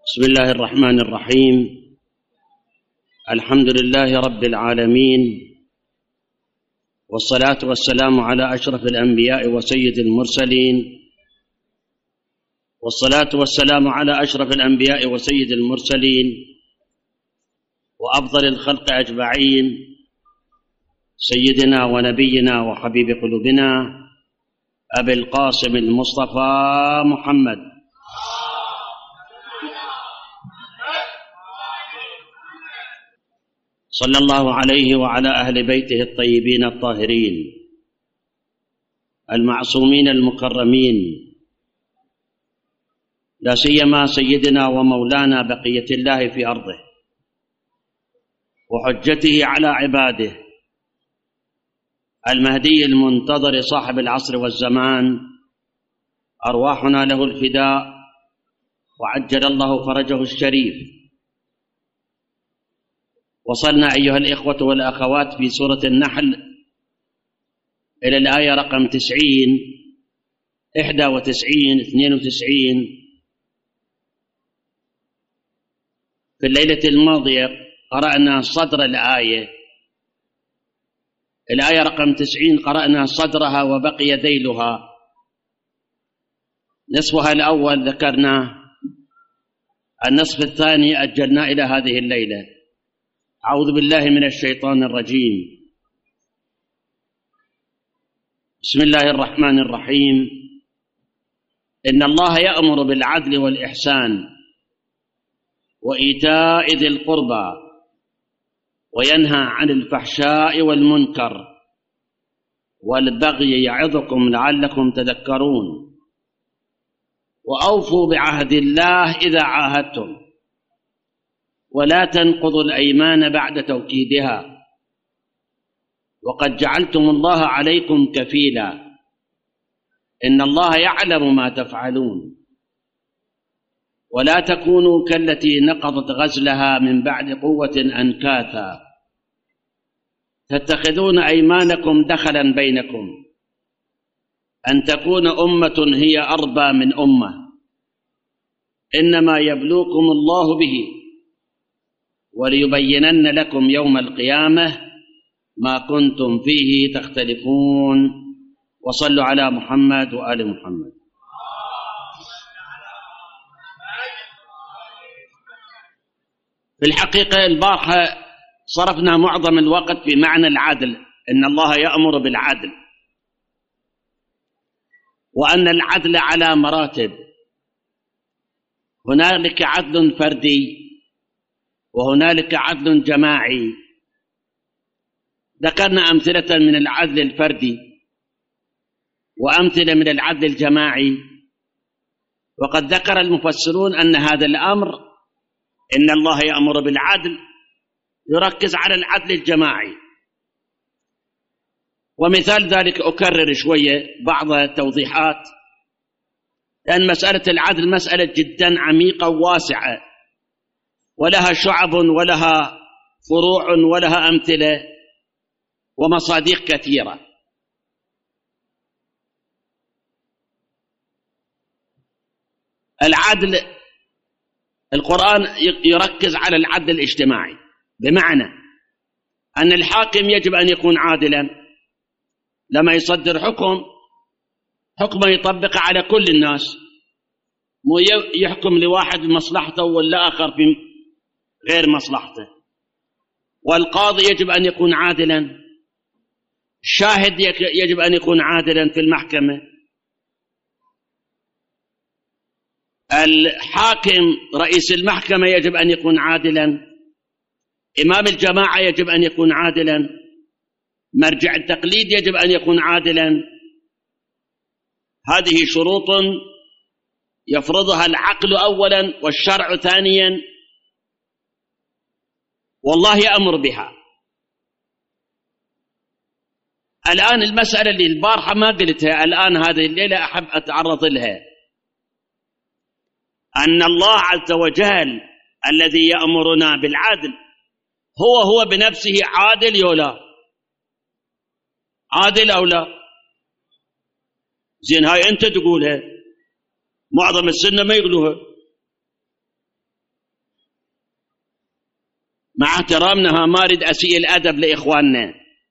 بسم الله الرحمن الرحيم. الحمد لله رب العالمين، والصلاة والسلام على أشرف الأنبياء وسيد المرسلين، والصلاة والسلام على أشرف الأنبياء وسيد المرسلين وأفضل الخلق أجمعين، سيدنا ونبينا وحبيب قلوبنا أبي القاسم المصطفى محمد صلى الله عليه وعلى أهل بيته الطيبين الطاهرين المعصومين المكرمين، لا سيما سيدنا ومولانا بقية الله في أرضه وحجته على عباده، المهدي المنتظر صاحب العصر والزمان، أرواحنا له الفداء وعجل الله فرجه الشريف. وصلنا أيها الإخوة والأخوات في سورة النحل إلى الآية رقم 90 91 92. في الليلة الماضية قرأنا صدر الآية رقم 90، قرأنا صدرها وبقي ذيلها، نصفها الأول ذكرناه، النصف الثاني أجلنا إلى هذه الليلة. أعوذ بالله من الشيطان الرجيم. بسم الله الرحمن الرحيم. إن الله يأمر بالعدل والإحسان وإيتاء ذي القربى وينهى عن الفحشاء والمنكر والبغي يعظكم لعلكم تذكرون. وأوفوا بعهد الله إذا عاهدتم ولا تنقضوا الأيمان بعد توكيدها وقد جعلتم الله عليكم كفيلا إن الله يعلم ما تفعلون. ولا تكونوا كالتي نقضت غزلها من بعد قوة أنكاثا تتخذون أيمانكم دخلا بينكم أن تكون أمة هي أربى من أمة إنما يبلوكم الله به وليبينن لكم يوم القيامة ما كنتم فيه تختلفون. وصلوا على محمد وآل محمد. في الحقيقة البارحة صرفنا معظم الوقت في معنى العدل، إن الله يأمر بالعدل، وأن العدل على مراتب، هنالك عدل فردي وهنالك عدل جماعي. ذكرنا أمثلة من العدل الفردي وأمثلة من العدل الجماعي، وقد ذكر المفسرون أن هذا الأمر، إن الله يأمر بالعدل، يركز على العدل الجماعي. ومثال ذلك أكرر شوية بعض التوضيحات، لأن مسألة العدل مسألة جدا عميقة وواسعة، ولها شعب ولها فروع ولها أمثلة ومصادق كثيرة. العدل، القرآن يركز على العدل الاجتماعي، بمعنى أن الحاكم يجب أن يكون عادلا، لما يصدر حكمه يطبق على كل الناس، مو يحكم لواحد بمصلحته والآخر في غير مصلحته. والقاضي يجب أن يكون عادلا، الشاهد يجب أن يكون عادلا في المحكمة، الحاكم رئيس المحكمة يجب أن يكون عادلا، إمام الجماعة يجب أن يكون عادلا، مرجع التقليد يجب أن يكون عادلا. هذه شروط يفرضها العقل أولا والشرع ثانيا، والله يأمر بها. الآن المسألة اللي البارحة ما قلتها، الآن هذه الليلة أحب أتعرض لها، أن الله عز وجل الذي يأمرنا بالعدل هو بنفسه عادل يولا عادل أو لا؟ زين هاي أنت تقولها، معظم السنة ما يقولوها. مع احترامنا ما أريد أسيء الأدب لإخواننا.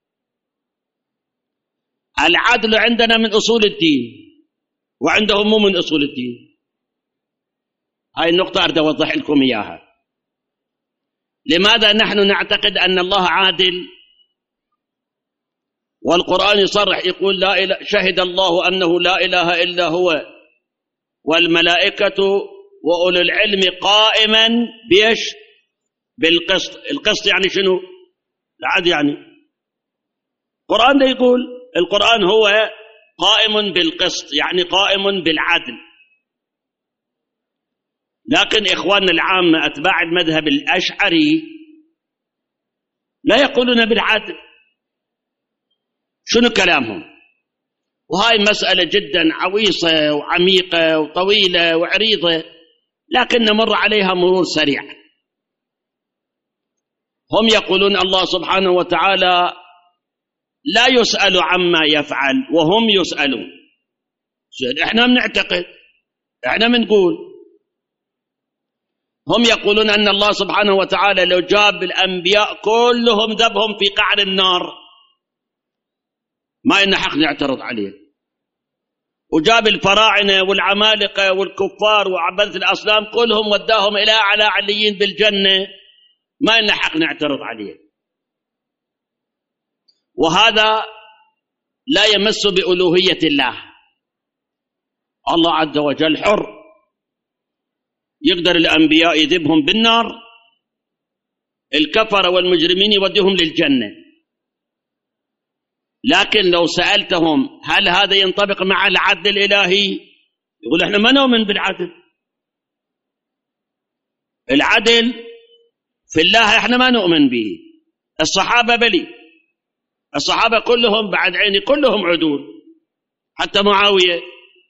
العدل عندنا من أصول الدين وعندهم مو من أصول الدين. هاي النقطة أريد أوضح لكم إياها. لماذا نحن نعتقد أن الله عادل والقرآن يصرح يقول لا إله شهد الله أنه لا إله إلا هو والملائكة وأولو العلم قائما بيش بالقسط. القسط يعني شنو؟ العدل. يعني القرآن ده يقول القرآن هو قائم بالقسط، يعني قائم بالعدل. لكن إخواننا العامة أتباع المذهب الأشعري لا يقولون بالعدل. شنو كلامهم؟ وهاي مسألة جدا عويصة وعميقة وطويلة وعريضة، لكن نمر عليها مرور سريع. هم يقولون الله سبحانه وتعالى لا يسأل عما يفعل وهم يسألون. احنا بنعتقد، احنا بنقول. هم يقولون أن الله سبحانه وتعالى لو جاب الأنبياء كلهم ذبهم في قعر النار ما إن حق نعترض عليه، وجاب الفراعنة والعمالقة والكفار وعبادة الأصنام كلهم وداهم إلى أعلى عليين بالجنة ما إن حق نعترض عليه. وهذا لا يمس بألوهية الله. الله عز وجل حر، يقدر الأنبياء يذبهم بالنار، الكفر والمجرمين يوديهم للجنة. لكن لو سألتهم هل هذا ينطبق مع العدل الإلهي؟ يقول احنا ما نؤمن بالعدل. العدل في الله احنا ما نؤمن به. الصحابة بلي، الصحابة كلهم بعد عيني كلهم عدول، حتى معاوية،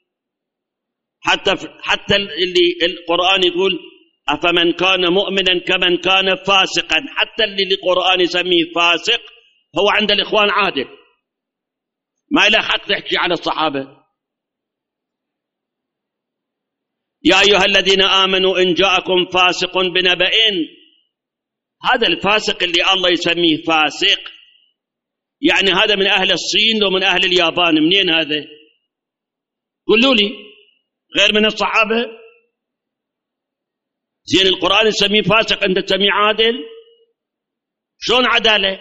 حتى اللي القرآن يقول أفمن كان مؤمنا كمن كان فاسقا، حتى اللي القرآن يسميه فاسق هو عند الإخوان عادل. ما له حق تحكي على الصحابة. يا أيها الذين آمنوا إن جاءكم فاسق بنبأ، هذا الفاسق اللي الله يسميه فاسق يعني هذا من أهل الصين ومن أهل اليابان. منين هذا؟ قولوا لي، غير من الصحابة؟ زين القرآن يسميه فاسق أنت تسميه عادل؟ شلون عدالة؟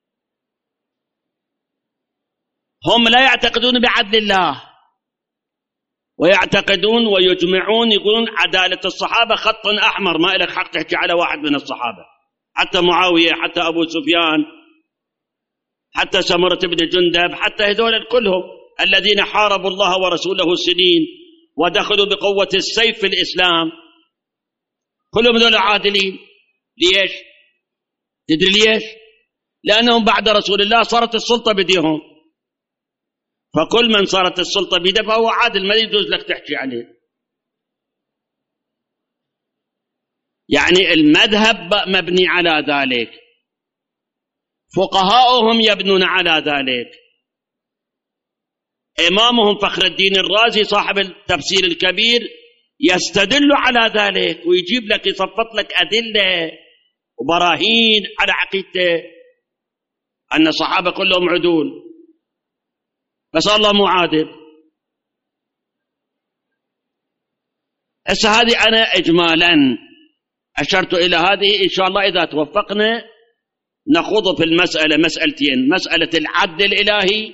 هم لا يعتقدون بعدل الله، ويعتقدون ويجمعون يقولون عدالة الصحابة خط أحمر، ما لك حق تحكي على واحد من الصحابة، حتى معاوية، حتى أبو سفيان، حتى سمرة بن جندب، حتى هذول كلهم الذين حاربوا الله ورسوله سنين ودخلوا بقوة السيف في الإسلام، كلهم هذول عادلين. ليش؟ تدري ليش؟ لأنهم بعد رسول الله صارت السلطة بديهم، فكل من صارت السلطة بيده فهو عادل، ما يجوز لك تحكي عليه. يعني المذهب مبني على ذلك، فقهاؤهم يبنون على ذلك. إمامهم فخر الدين الرازي صاحب التفسير الكبير يستدل على ذلك ويجيب لك يصفط لك أدلة وبراهين على عقيدته أن الصحابة كلهم عدول، بس الله مو عادل. هسه هذه أنا إجمالا أشرت إلى هذه. إن شاء الله إذا توفقنا نخوض في المسألة مسألتين. مسألة العدل الإلهي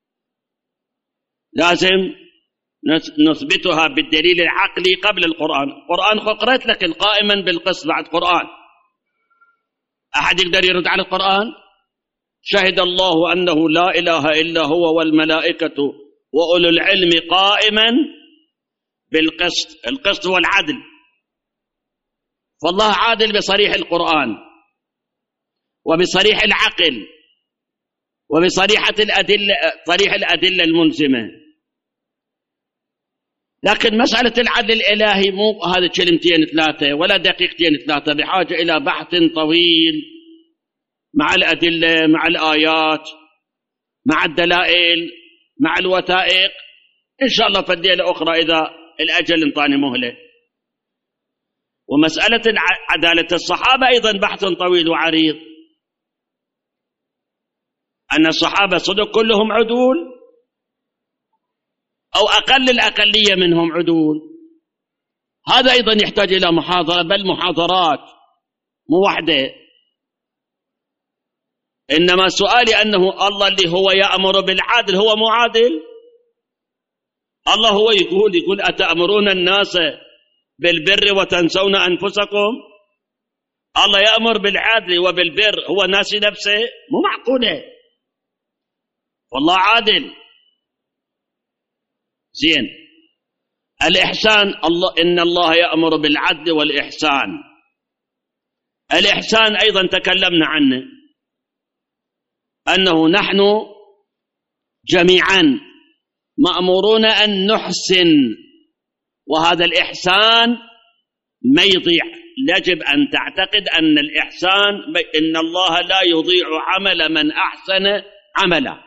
لازم نثبتها بالدليل العقلي قبل القرآن. القرآن قرأت لك قائما بالقسط بعد قرآن. أحد يقدر يرد على القرآن؟ شهد الله أنه لا إله إلا هو والملائكة وأولو العلم قائما بالقسط. القسط هو العدل، فالله عادل بصريح القرآن وبصريح العقل وبصريحة الأدلة، صريح الأدلة الملزمة. لكن مسألة العدل الإلهي مو هذا كلمتين ثلاثة ولا دقيقتين ثلاثة، بحاجة إلى بحث طويل مع الأدلة، مع الآيات، مع الدلائل، مع الوثائق. إن شاء الله في الليلة أخرى إذا الأجل انطاني مهلة. ومسألة عدالة الصحابة أيضا بحث طويل وعريض، أن الصحابة صدق كلهم عدول أو أقل الأقلية منهم عدول، هذا أيضا يحتاج إلى محاضرة، بل محاضرات مو واحدة. إنما سؤالي أنه الله اللي هو يأمر بالعدل هو معادل؟ الله هو يقول أتأمرون الناس بالبر وتنسون أنفسكم؟ الله يأمر بالعدل وبالبر هو ناسي نفسه؟ مو معقولة، والله عادل. زين، الإحسان، إن الله يأمر بالعدل والإحسان. الإحسان أيضا تكلمنا عنه، أنه نحن جميعا مأمورون أن نحسن، وهذا الإحسان ما يضيع. يجب أن تعتقد أن الإحسان، إن الله لا يضيع عمل من أحسن عملا،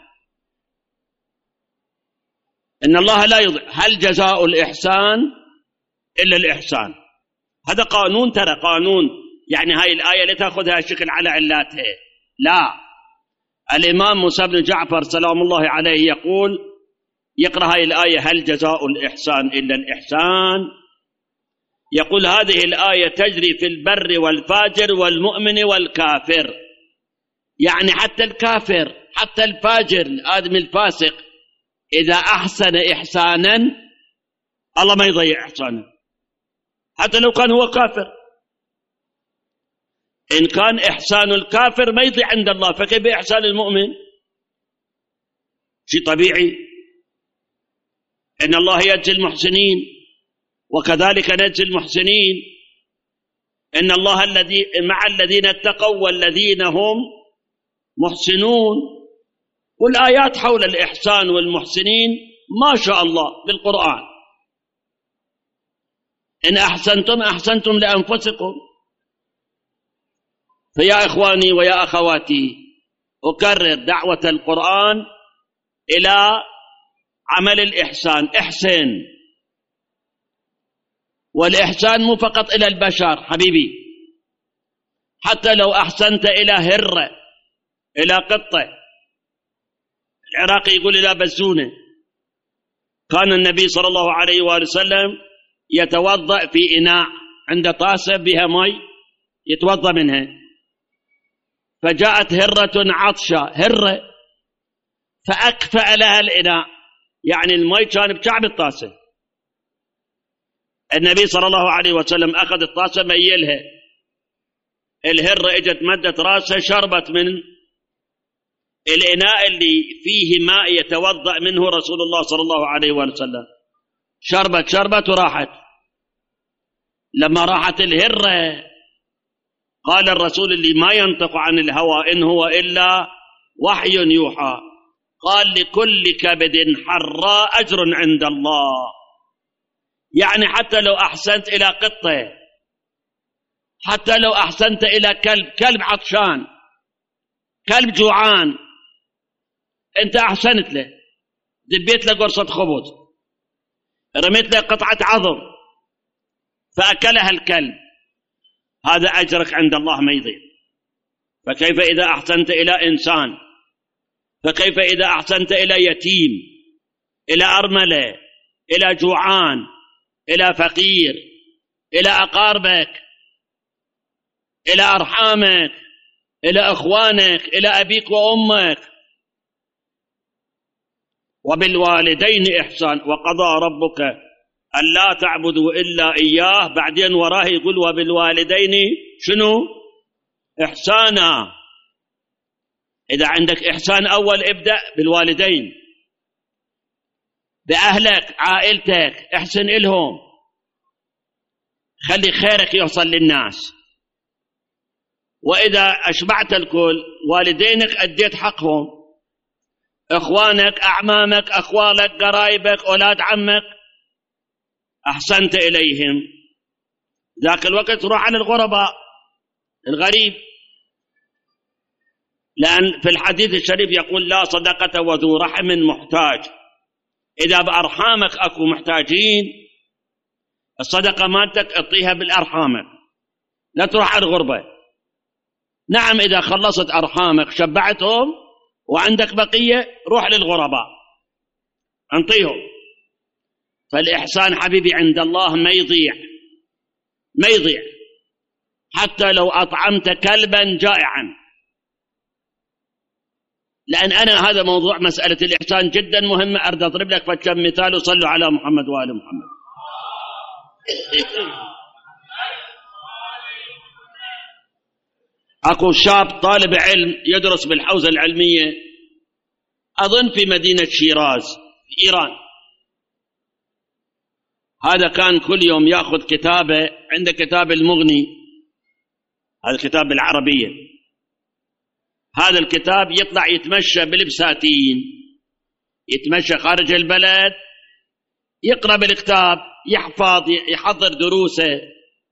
إن الله لا يضيع. هل جزاء الإحسان إلا الإحسان؟ هذا قانون، ترى قانون، يعني هاي الآية لا تأخذها شكل على علاتها، لا. الإمام موسى بن جعفر سلام الله عليه يقول، يقرأ هاي الآية هل جزاء الإحسان إلا الإحسان، يقول هذه الآية تجري في البر والفاجر والمؤمن والكافر، يعني حتى الكافر، حتى الفاجر، الآدم الفاسق، إذا أحسن إحسانا الله ما يضيع إحسانه، حتى لو كان هو كافر. إن كان إحسان الكافر ما يضيع عند الله، فكيف إحسان المؤمن؟ شيء طبيعي. إن الله يجزي المحسنين وكذلك نجزي المحسنين، إن الله الذي مع الذين اتقوا والذين هم محسنون. والآيات حول الإحسان والمحسنين ما شاء الله بالقرآن. إن أحسنتم أحسنتم لأنفسكم. فيا إخواني ويا أخواتي، أكرر دعوة القرآن إلى عمل الإحسان. احسن، والإحسان مو فقط إلى البشر حبيبي، حتى لو أحسنت إلى هرة، إلى قطة. العراقي يقول إلى بزونة. كان النبي صلى الله عليه وآله وسلم يتوضأ في إناء، عند طاسة بها مي يتوضأ منها، فجاءت هرة عطشة، هرة، فأكفأ لها الإناء، يعني المي كان بكعب الطاسة. النبي صلى الله عليه وسلم أخذ الطاسة ميلها، الهرة اجت مدت راسها شربت من الإناء اللي فيه ماء يتوضأ منه رسول الله صلى الله عليه وسلم، شربت وراحت. لما راحت الهرة قال الرسول اللي ما ينطق عن الهوى إن هو إلا وحي يوحى، قال لكل كبد حراء أجر عند الله. يعني حتى لو أحسنت إلى قطة، حتى لو أحسنت إلى كلب عطشان، كلب جوعان، أنت أحسنت له، دبيت له قرصة خبز، رميت له قطعة عظم فأكلها الكلب، هذا أجرك عند الله ما يضيع. فكيف إذا أحسنت إلى إنسان؟ فكيف إذا أحسنت إلى يتيم، إلى أرملة، إلى جوعان، إلى فقير، إلى أقاربك، إلى أرحامك، إلى أخوانك، إلى أبيك وأمك. وبالوالدين إحسان، وقضى ربك ألا تعبدوا إلا إياه، بعدين وراه يقول وبالوالدين شنو؟ إحسانا. إذا عندك إحسان أول ابدأ بالوالدين، بأهلك، عائلتك، احسن إلهم، خلي خيرك يوصل للناس. وإذا أشبعت الكل، والدينك أديت حقهم، إخوانك، أعمامك، أخوالك، قرايبك، أولاد عمك، أحسنت إليهم. ذاك الوقت روح على الغرباء، الغريب، لأن في الحديث الشريف يقول لا صدقة وذو رحم محتاج. إذا بأرحامك أكو محتاجين، الصدقة مالتك اعطيها بالأرحامك، لا تروح على الغربة. نعم إذا خلصت أرحامك شبعتهم وعندك بقية روح للغرباء انطيهم. فالإحسان حبيبي عند الله ما يضيع، ما يضيع، حتى لو أطعمت كلبا جائعا. لأن أنا هذا موضوع مسألة الإحسان جدا مهمة، أريد أضرب لك فكم مثال وصلوا على محمد وآل محمد. أكو شاب طالب علم يدرس بالحوزة العلمية أظن في مدينة شيراز في إيران. هذا كان كل يوم يأخذ كتابه، عنده كتاب المغني، هذا الكتاب بالعربية، هذا الكتاب يطلع يتمشى بالبساتين، يتمشى خارج البلد، يقرأ بالكتاب، يحفظ، يحضر دروسه.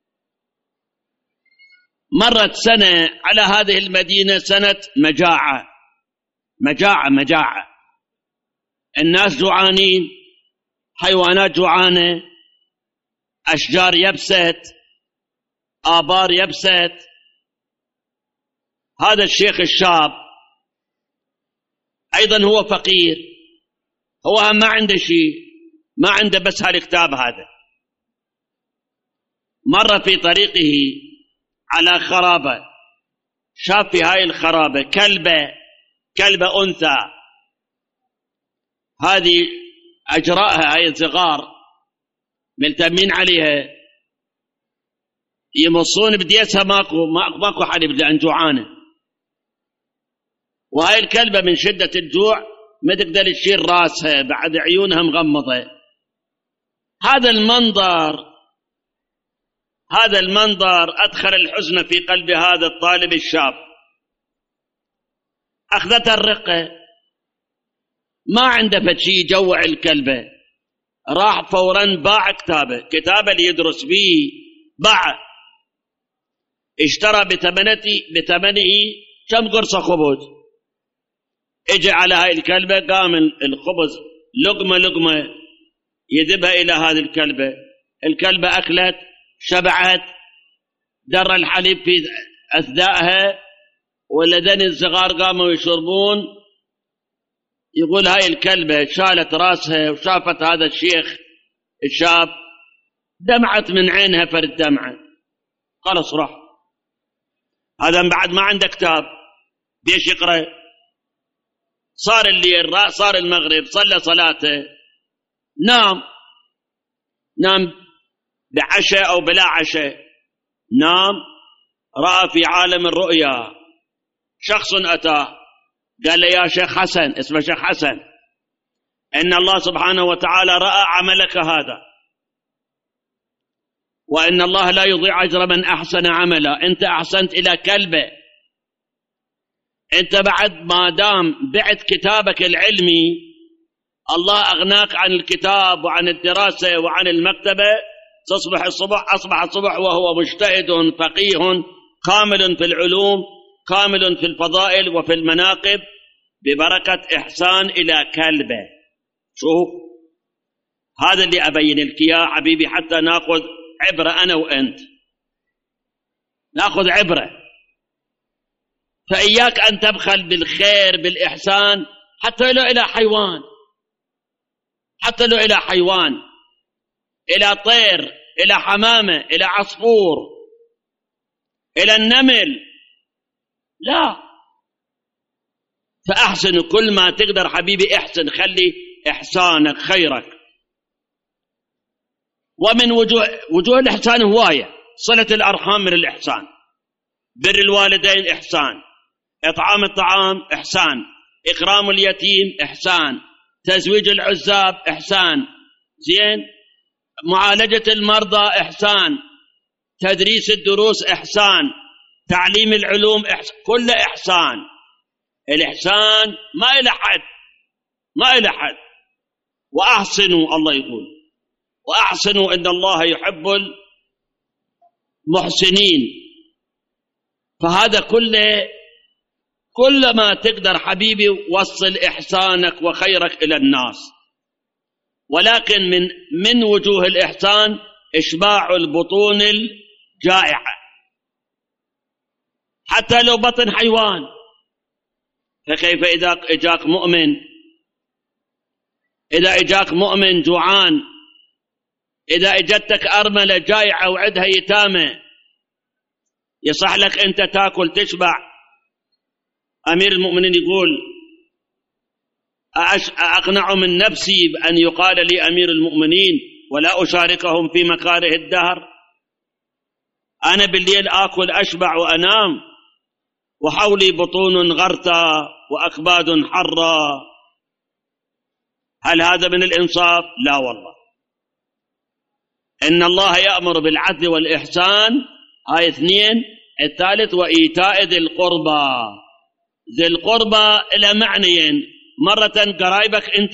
مرت سنة على هذه المدينة، سنة مجاعة، مجاعة، الناس جوعانين، حيوانات جوعانة، أشجار يبست، آبار يبست. هذا الشيخ الشاب أيضا هو فقير، هو ما عنده شيء، ما عنده بس هالكتاب هذا. مر في طريقه على خرابة، شاف في هاي الخرابة كلبة أنثى، هذه أجرائها هاي الصغار ملتمين عليها، يمصون بديتها، ماكو حليب لأن جوعانة. وهاي الكلبة من شدة الجوع ما تقدر تشيل راسها، بعد عيونها مغمضة. هذا المنظر أدخل الحزن في قلب هذا الطالب الشاب. أخذته الرقة، ما عنده فشي يجوع الكلبة، راح فورا باع كتابه اللي يدرس به، باع، اشترى بثمنه كم قرصة خبز. اجى على هاي الكلبة، قام الخبز لقمة يذبها إلى هذه الكلبة أكلت، شبعت، در الحليب في أثدائها، والذين الصغار قاموا يشربون. يقول هاي الكلبة شالت راسها وشافت هذا الشيخ الشاب، دمعت من عينها فرد دمعة، خلص راح. هذا بعد ما عنده كتاب بيش يقرأ. صار الليل، صار المغرب، صلى صلاته، نام بعشاء أو بلا عشاء، نام، رأى في عالم الرؤيا شخص أتاه قال له يا شيخ حسن، اسمه شيخ حسن، إن الله سبحانه وتعالى رأى عملك هذا، وإن الله لا يضيع أجر من أحسن عملا. أنت أحسنت إلى كلبة، أنت بعد ما دام بعت كتابك العلمي، الله أغناك عن الكتاب وعن الدراسة وعن المكتبة، أصبح الصبح وهو مجتهد فقيه كامل في العلوم، كامل في الفضائل وفي المناقب، ببركة إحسان إلى كلبة. شوف هذا اللي أبين لك يا حبيبي، حتى نأخذ عبرة أنا وأنت، نأخذ عبرة. فإياك أن تبخل بالخير بالإحسان حتى لو إلى حيوان، حتى لو إلى حيوان، إلى طير، إلى حمامة، إلى عصفور، إلى النمل، لا. فأحسن كل ما تقدر حبيبي، احسن، خلي إحسانك خيرك. ومن وجوه الإحسان هواية، صلة الأرحام من الإحسان، بر الوالدين إحسان، إطعام الطعام إحسان، إكرام اليتيم إحسان، تزويج العزاب إحسان، زين، معالجة المرضى إحسان، تدريس الدروس إحسان، تعليم العلوم إحسان، كل إحسان. الإحسان ما إلى حد، ما إلى حد. وأحسنوا، الله يقول وأحسنوا إن الله يحب المحسنين. فهذا كل ما تقدر حبيبي وصل إحسانك وخيرك إلى الناس. ولكن من وجوه الإحسان إشباع البطون الجائعة، حتى لو بطن حيوان. فكيف إذا إجاك مؤمن، إذا إجاك مؤمن جوعان، إذا إجتك أرملة جائعة وعدها يتامى، يصح لك أنت تأكل تشبع؟ أمير المؤمنين يقول: أقنع من نفسي بأن يقال لي أمير المؤمنين ولا أشاركهم في مكاره الدهر؟ أنا بالليل آكل أشبع وأنام وحولي بطون غرتى وأكباد حرة، هل هذا من الإنصاف؟ لا والله. إن الله يأمر بالعدل والإحسان، هاي 2. الثالث: وإيتاء ذي القربى. ذي القربى إلى معنيين: مرة قرايبك، أنت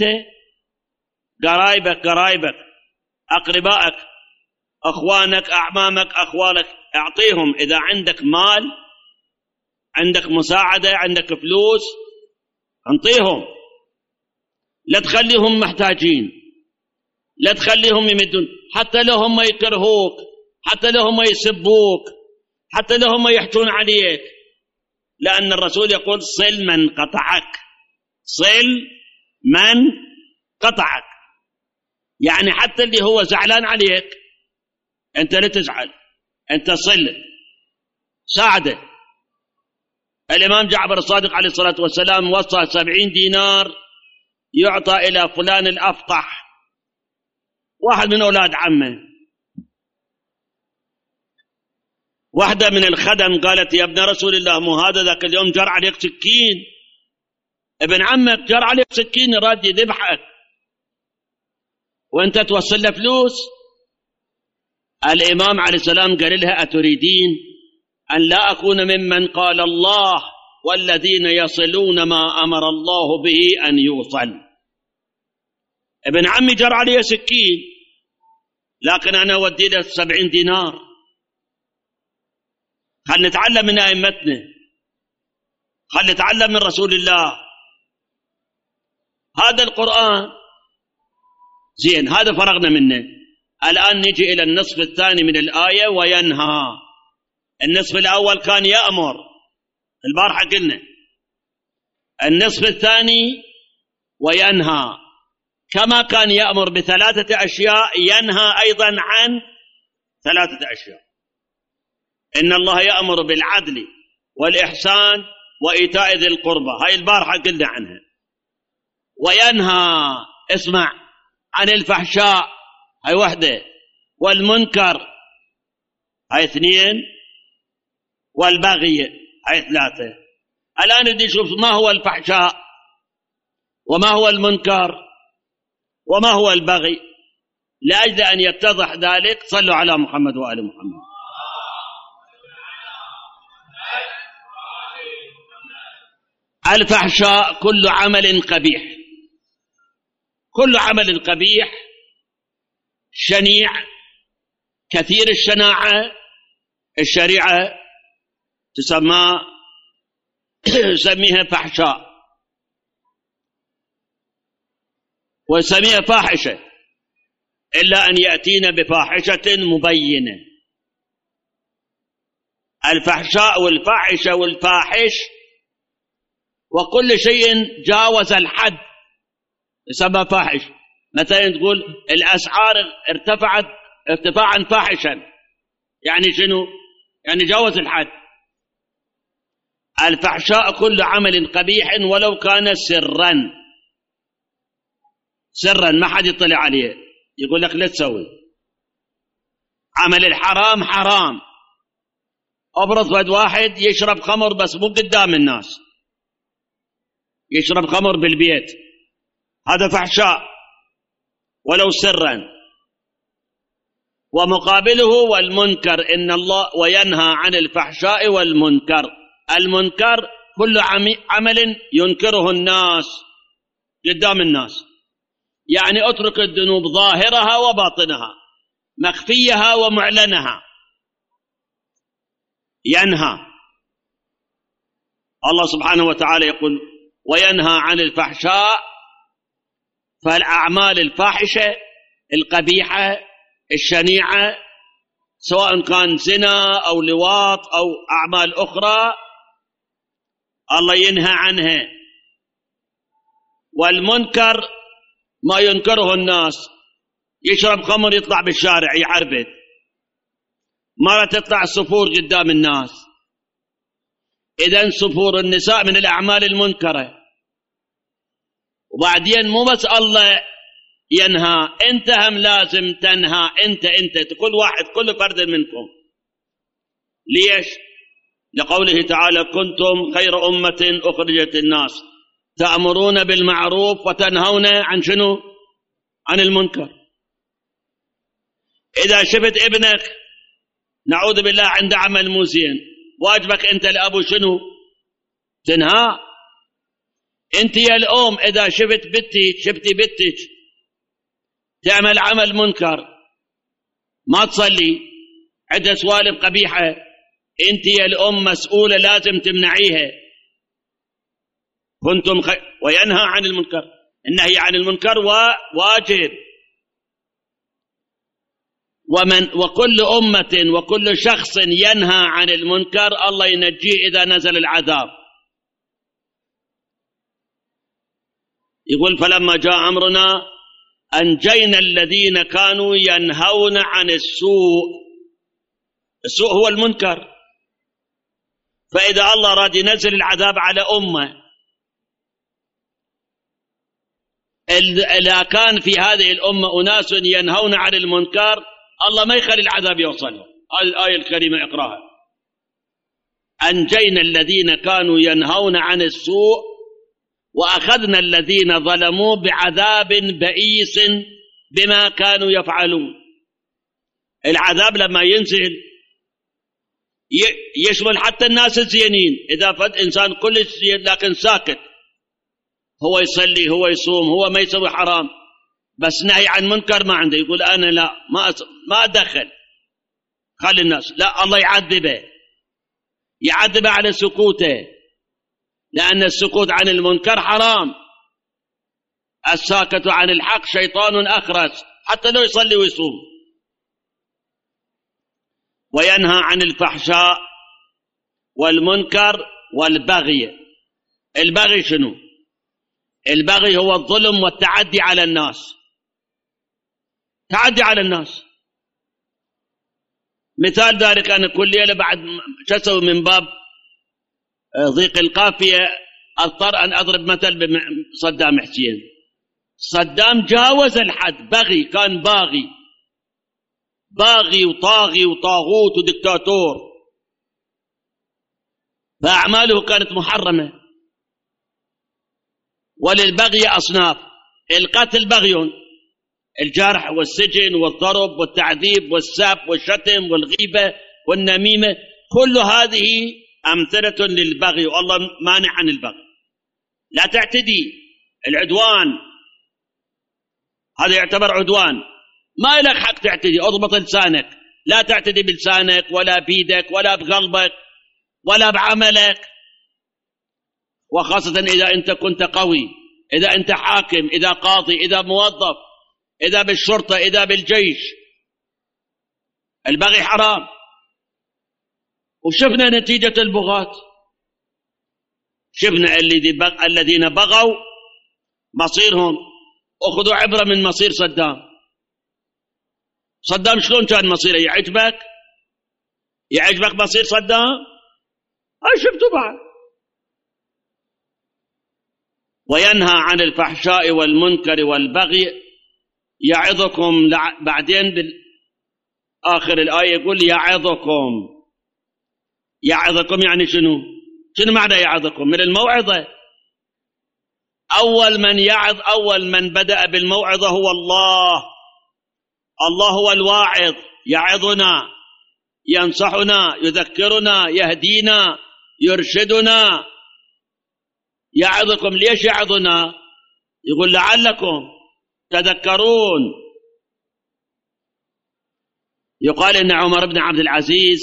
قرايبك أقربائك، أخوانك، أعمامك، أخوالك، أعطيهم. إذا عندك مال، عندك مساعدة، عندك فلوس، انطيهم، لا تخليهم محتاجين، لا تخليهم يمدون، حتى لو هم يكرهوك، حتى لو هم يسبوك، حتى لو هم يحجون عليك، لأن الرسول يقول: صل من قطعك، صل من قطعك. يعني حتى اللي هو زعلان عليك أنت لا تزعل، أنت صل، ساعده. الإمام جعفر الصادق عليه الصلاة والسلام وصى 70 دينار يعطى إلى فلان الأفقح، واحد من أولاد عمه. واحدة من الخدم قالت: يا ابن رسول الله، مو هذا ذاك اليوم جر عليك سكين، ابن عمك جر عليك سكين راد يذبحك وانت توصل له فلوس. الإمام عليه السلام قال لها: أتريدين أن لا أكون ممن قال الله والذين يصلون ما أمر الله به أن يوصل؟ ابن عمي جر عليه سكين، لكن أنا أودي له 70 دينار. خل نتعلم من أئمتنا، خل نتعلم من رسول الله. هذا القرآن زين، هذا فرغنا منه. الآن نجي إلى النصف الثاني من الآية: وينهى. النصف الأول كان يأمر، البارحة قلنا. النصف الثاني وينهى، كما كان يأمر ب3 أشياء ينهى أيضا عن 3 أشياء. إن الله يأمر بالعدل والإحسان وإيتاء ذي القربى، هاي البارحة قلنا عنها. وينهى، اسمع، عن الفحشاء، هاي 1، والمنكر، هاي 2، والبغي، هاي 3. الآن بدي نشوف ما هو الفحشاء، وما هو المنكر، وما هو البغي. لأجل أن يتضح ذلك صلوا على محمد وآل محمد. الفحشاء كل عمل قبيح، كل عمل قبيح شنيع كثير الشناعة. الشريعة تسميها فحشاء ويسميها فاحشة، إلا أن يأتينا بفاحشة مبينة. الفحشاء والفاحشة والفاحش وكل شيء جاوز الحد يسمى فاحش. مثلا تقول الأسعار ارتفعت ارتفاعا فاحشا، يعني شنو؟ يعني جاوز الحد. الفحشاء كل عمل قبيح ولو كان سرا، سرا ما حد يطلع عليه، يقول لك لا تسوي. عمل الحرام حرام. أبرز فد واحد يشرب خمر بس مو قدام الناس، يشرب خمر بالبيت، هذا فحشاء ولو سرا. ومقابله والمنكر، إن الله وينهى عن الفحشاء والمنكر. المنكر كل عمل ينكره الناس قدام الناس، يعني اترك الذنوب ظاهرها وباطنها، مخفيها ومعلنها. ينهى. الله سبحانه وتعالى يقول: وينهى عن الفحشاء، فالأعمال الفاحشة القبيحة الشنيعة، سواء كان زنا أو لواط أو أعمال أخرى، الله ينهى عنها. والمنكر ما ينكره الناس، يشرب خمر يطلع بالشارع يعربد، مرة تطلع صفور قدام الناس. إذن صفور النساء من الأعمال المنكرة. وبعدين مو بس الله ينهى، أنت هم لازم تنهى، أنت كل واحد، كل فرد منكم. ليش؟ لقوله تعالى: كنتم خير أمة أخرجت الناس تأمرون بالمعروف وتنهون عن شنو؟ عن المنكر. إذا شفت ابنك نعوذ بالله عند عمل مو زين، واجبك أنت الأب شنو؟ تنهى. أنت يا الأم إذا شفتي بنتك تعمل عمل منكر، ما تصلي، عندها سوالف قبيحة، أنت يا الأم مسؤولة، لازم تمنعيها. كنتم وينهى عن المنكر، النهي عن المنكر واجب. وكل أمة وكل شخص ينهى عن المنكر الله ينجيه إذا نزل العذاب. يقول: فلما جاء أمرنا أنجينا الذين كانوا ينهون عن السوء. السوء هو المنكر. فإذا الله راد ينزل العذاب على أمة، إذا كان في هذه الأمة أناس ينهون عن المنكر، الله ما يخلي العذاب يوصلهم. هذه الآية الكريمة اقرأها: أنجينا الذين كانوا ينهون عن السوء وأخذنا الذين ظلموا بعذاب بئيس بما كانوا يفعلون. العذاب لما ينزل يشمل حتى الناس الزينين. إذا فد إنسان كل زين لكن ساكت، هو يصلي، هو يصوم، هو ما يسوي حرام، بس نهي عن منكر ما عنده، يقول أنا لا ما أدخل، خلي الناس. لا، الله يعذبه على سكوته، لأن السكوت عن المنكر حرام. الساكت عن الحق شيطان أخرس، حتى لو يصلي ويصوم. وينهى عن الفحشاء والمنكر والبغي. البغي شنو؟ البغي هو الظلم والتعدي على الناس. تعدي على الناس. مثال ذلك أنا كل ليلة بعد شسوي من باب ضيق القافية أضطر أن أضرب مثل بصدام حسين. صدام جاوز الحد، بغي، كان باغي وطاغي وطاغوت ودكتاتور، فأعماله كانت محرمة. وللبغي أصناف: القتل بغي، الجرح والسجن والضرب والتعذيب والسب والشتم والغيبة والنميمة، كل هذه أمثلة للبغي، والله مانع عن البغي. لا تعتدي. العدوان هذا يعتبر عدوان، ما لك حق تعتدي. اضبط لسانك، لا تعتدي بلسانك ولا بيدك ولا بقلبك ولا بعملك، وخاصة إذا أنت كنت قوي، إذا أنت حاكم، إذا قاضي، إذا موظف، إذا بالشرطة، إذا بالجيش. البغي حرام. وشفنا نتيجة البغاة، شفنا الذين بغوا مصيرهم. أخذوا عبرة من مصير صدام شلون كان مصيره؟ يعجبك مصير صدام؟ شفتوا بعد. وينهى عن الفحشاء والمنكر والبغي يعظكم. بعدين بالآخر الآية يقول يعظكم يعني شنو معنى يعظكم؟ من الموعظة. أول من بدأ بالموعظة هو الله هو الواعظ، يعظنا، ينصحنا، يذكرنا، يهدينا، يرشدنا. يعظكم. ليش يعظنا؟ يقول لعلكم تذكرون. يقال إن عمر بن عبد العزيز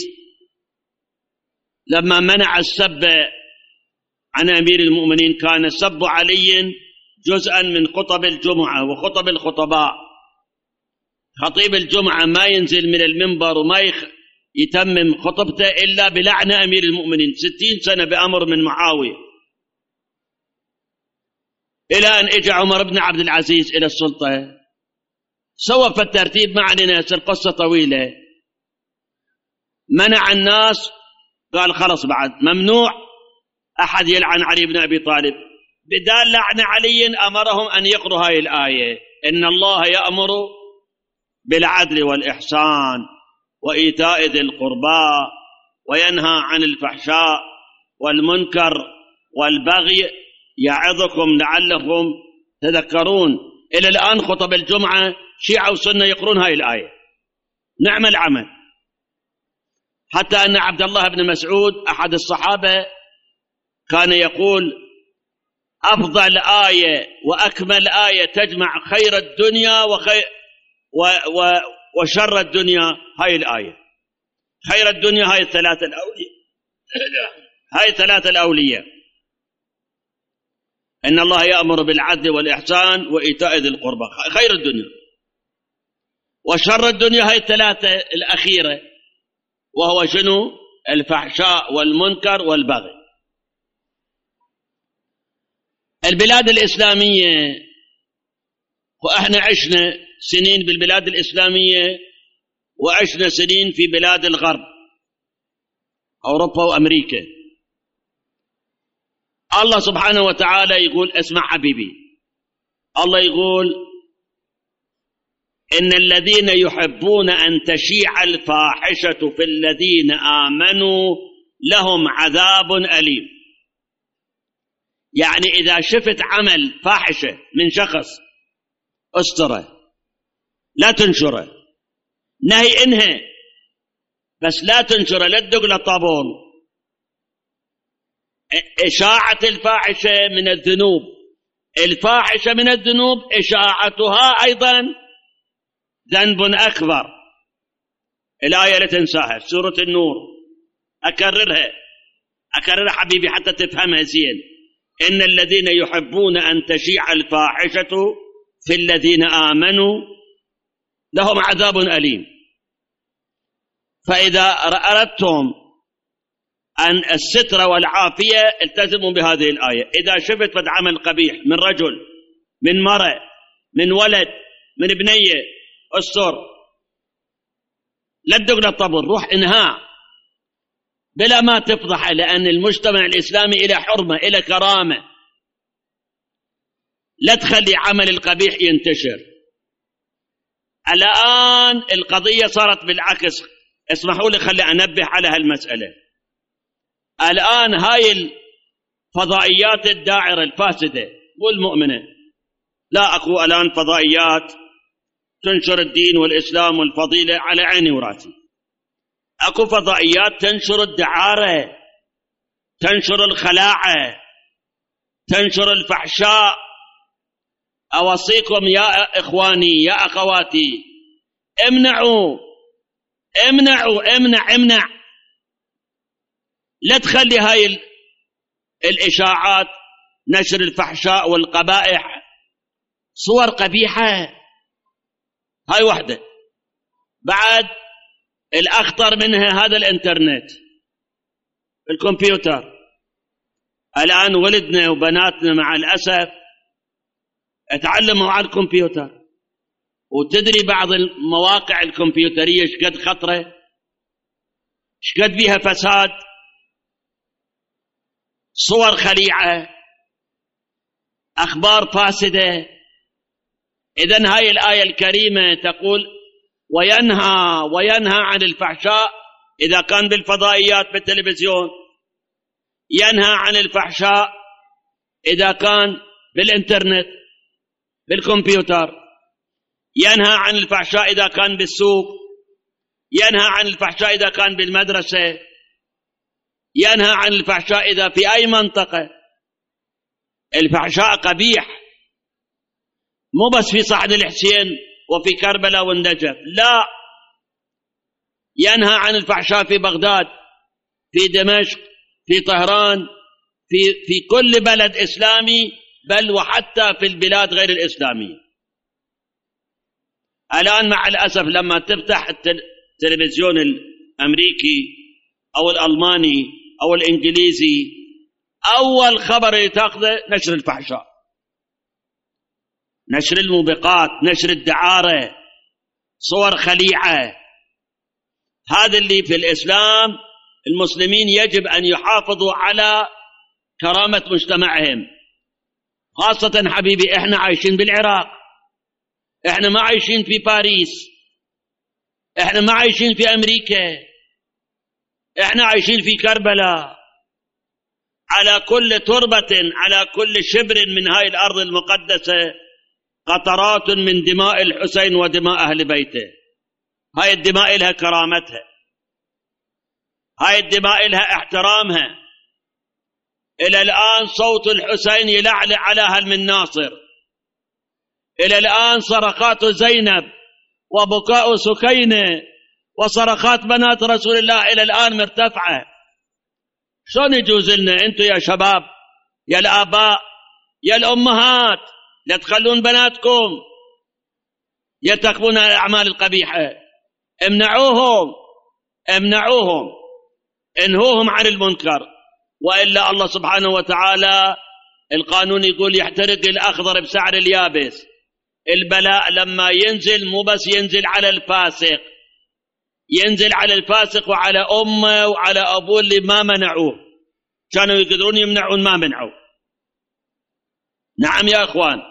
لما منع السب عن أمير المؤمنين، كان السب علي جزءا من خطب الجمعة وخطب الخطباء، خطيب الجمعة ما ينزل من المنبر وما يتمم خطبته إلا بلعن أمير المؤمنين 60 سنة بأمر من معاوية، إلى أن إجا عمر بن عبد العزيز إلى السلطة، سوى في الترتيب ما علينا، القصة طويلة، منع الناس، قال خلص بعد ممنوع أحد يلعن علي بن أبي طالب، بدال لعن علي أمرهم أن يقروا هاي الآية: إن الله يأمر بالعدل والإحسان وإيتاء ذي القربى وينهى عن الفحشاء والمنكر والبغي يعظكم لعلكم تذكرون. إلى الآن خطب الجمعة شيعة وسنة يقرون هاي الآية، نعم العمل. حتى أن عبد الله بن مسعود أحد الصحابة كان يقول: أفضل آية وأكمل آية تجمع خير الدنيا وشر الدنيا هاي الآية. خير الدنيا هاي الثلاثة الأولية، هاي الثلاثة الأولية: إن الله يأمر بالعدل والإحسان وإيتاء ذي القربى، خير الدنيا. وشر الدنيا هاي الثلاثة الأخيرة، وهو شنو؟ الفحشاء والمنكر والبغي. البلاد الإسلامية، وإحنا عشنا سنين بالبلاد الإسلامية وعشنا سنين في بلاد الغرب، أوروبا وأمريكا. الله سبحانه وتعالى يقول، اسمع حبيبي، الله يقول: إن الذين يحبون أن تشيع الفاحشة في الذين آمنوا لهم عذاب أليم. يعني إذا شفت عمل فاحشة من شخص استره، لا تنشره، نهي انهي، بس لا تنشره، لا تدق له طابون. إشاعة الفاحشة من الذنوب، الفاحشة من الذنوب، إشاعتها أيضا ذنب أكبر. الآية لا تنساها، سورة النور، أكررها حبيبي حتى تفهمها زين: إن الذين يحبون أن تشيع الفاحشة في الذين آمنوا لهم عذاب أليم. فإذا أردتم أن الستر والعافية التزموا بهذه الآية. إذا شفت فد عمل قبيح من رجل، من مرأة، من ولد، من بنية، استر، لا تدق للطبل، روح انهاء بلا ما تفضح، لأن المجتمع الإسلامي إلى حرمة، إلى كرامة. لا تخلي عمل القبيح ينتشر. الآن القضية صارت بالعكس. اسمحوا لي خلي أنبه على هالمسألة. الآن هاي الفضائيات الداعرة الفاسدة والمؤمنة، لا أقول الآن فضائيات تنشر الدين والإسلام والفضيلة، على عيني وراسي. أكو فضائيات تنشر الدعارة، تنشر الخلاعة، تنشر الفحشاء. أوصيكم يا إخواني يا أخواتي، امنعوا، امنع. لا تخلي هاي الإشاعات، نشر الفحشاء والقبائح، صور قبيحة. هاي واحدة. بعد الأخطر منها هذا الإنترنت، الكمبيوتر. الآن ولدنا وبناتنا مع الأسف اتعلموا على الكمبيوتر، وتدري بعض المواقع الكمبيوترية شقد خطرة، شقد فيها فساد، صور خليعة، أخبار فاسدة. إذن هاي الآية الكريمة تقول: وينهى عن الفحشاء، إذا كان بالفضائيات بالتلفزيون، ينهى عن الفحشاء إذا كان بالإنترنت بالكمبيوتر، ينهى عن الفحشاء إذا كان بالسوق، ينهى عن الفحشاء إذا كان بالمدرسة، ينهى عن الفحشاء إذا في أي منطقة. الفحشاء قبيح، مو بس في صعد الحسين وفي كربلاء والنجف، لا، ينهى عن الفحشاء في بغداد، في دمشق، في طهران، في كل بلد إسلامي، بل وحتى في البلاد غير الإسلامية. الآن مع الأسف لما تفتح التلفزيون الأمريكي أو الألماني أو الإنجليزي، أول خبر يتاخذه نشر الفحشاء، نشر الموبقات، نشر الدعارة، صور خليعة. هذا اللي في الإسلام المسلمين يجب أن يحافظوا على كرامة مجتمعهم. خاصة حبيبي إحنا عايشين بالعراق، إحنا ما عايشين في باريس، إحنا ما عايشين في أمريكا، إحنا عايشين في كربلاء. على كل تربة، على كل شبر من هاي الأرض المقدسة قطرات من دماء الحسين ودماء أهل بيته. هاي الدماء لها كرامتها، هاي الدماء لها احترامها. إلى الآن صوت الحسين يلعلع على هل من ناصر، إلى الآن صرخات زينب وبكاء سكينة وصرخات بنات رسول الله إلى الآن مرتفعة. شلون يجوز لنا أنتم يا شباب، يا الآباء، يا الأمهات، لا تخلون بناتكم يرتكبون الأعمال القبيحة؟ امنعوهم، امنعوهم، انهوهم عن المنكر، وإلا الله سبحانه وتعالى القانون يقول يحترق الأخضر بسعر اليابس. البلاء لما ينزل مو بس ينزل على الفاسق، ينزل على الفاسق وعلى أمه وعلى أبوه اللي ما منعوه، كانوا يقدرون يمنعون ما منعوا. نعم يا أخوان،